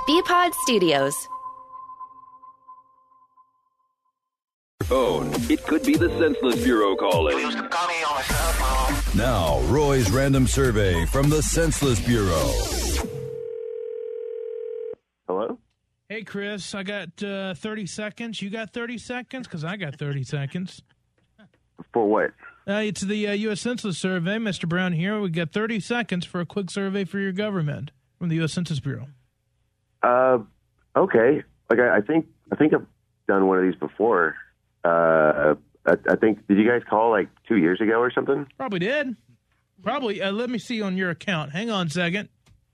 BPod Studios. Phone. It could be the Senseless Bureau calling. Now, Roy's random survey from the Senseless Bureau. Hello? Hey, Chris, I got 30 seconds. You got 30 seconds? Because I got 30 seconds. For what? It's the U.S. Census Survey. Mr. Brown here. We got 30 seconds for a quick survey for your government from the U.S. Census Bureau. Okay. Like I think I've done one of these before. I think, did you guys call like 2 years ago or something? Probably did. Probably. Let me see on your account. Hang on a second.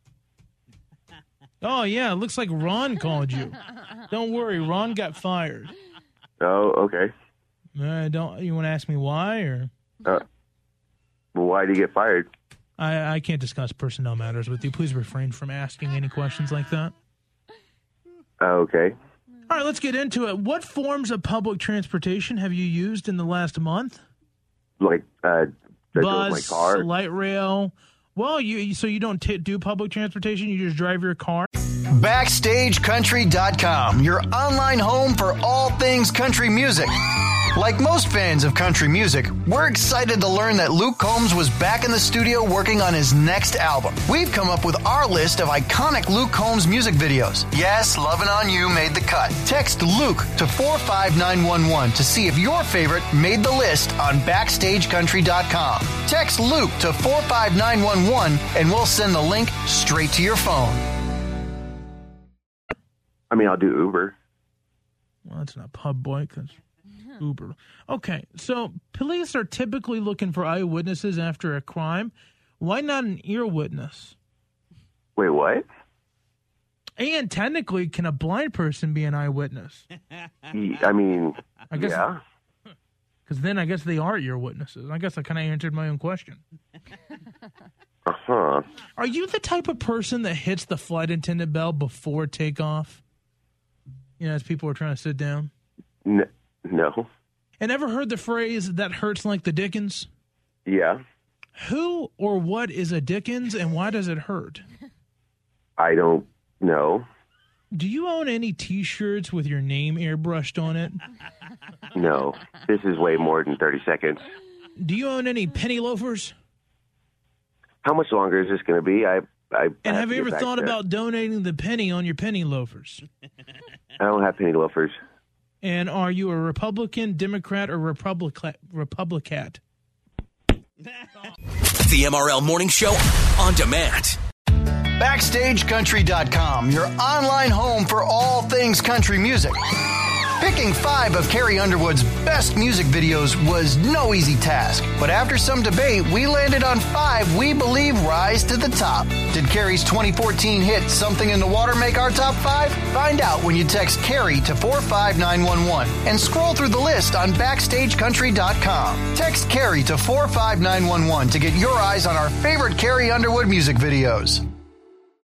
Oh, yeah. It looks like Ron called you. Don't worry. Ron got fired. Oh, okay. You want to ask me why? Or? Well, why did you get fired? I can't discuss personnel matters with you. Please refrain from asking any questions like that. Okay. All right, let's get into it. What forms of public transportation have you used in the last month? Like, bus, my car. light rail. Well, so you don't do public transportation? You just drive your car? BackstageCountry.com, your online home for all things country music. Like most fans of country music, we're excited to learn that Luke Combs was back in the studio working on his next album. We've come up with our list of iconic Luke Combs music videos. Yes, Lovin' On You made the cut. Text Luke to 45911 to see if your favorite made the list on BackstageCountry.com. Text Luke to 45911 and we'll send the link straight to your phone. I mean, I'll do Uber. Well, that's not pub boy, because Uber. Okay, so police are typically looking for eyewitnesses after a crime. Why not an ear witness? Wait, what? And technically, can a blind person be an eyewitness? I mean, I guess, yeah. Because then I guess they are ear witnesses. I guess I kind of answered my own question. Uh-huh. Are you the type of person that hits the flight attendant bell before takeoff? You know, as people are trying to sit down? No. And ever heard the phrase, that hurts like the Dickens? Yeah. Who or what is a Dickens and why does it hurt? I don't know. Do you own any T-shirts with your name airbrushed on it? No. This is way more than 30 seconds. Do you own any penny loafers? How much longer is this going to be? And have you ever thought about donating the penny on your penny loafers? I don't have penny loafers. And are you a Republican, Democrat, or Republicat? The MRL Morning Show on demand. BackstageCountry.com, your online home for all things country music. Picking 5 of Carrie Underwood's best music videos was no easy task. But after some debate, we landed on 5 we believe rise to the top. Did Carrie's 2014 hit Something in the Water make our top 5? Find out when you text Carrie to 45911 and scroll through the list on BackstageCountry.com. Text Carrie to 45911 to get your eyes on our favorite Carrie Underwood music videos.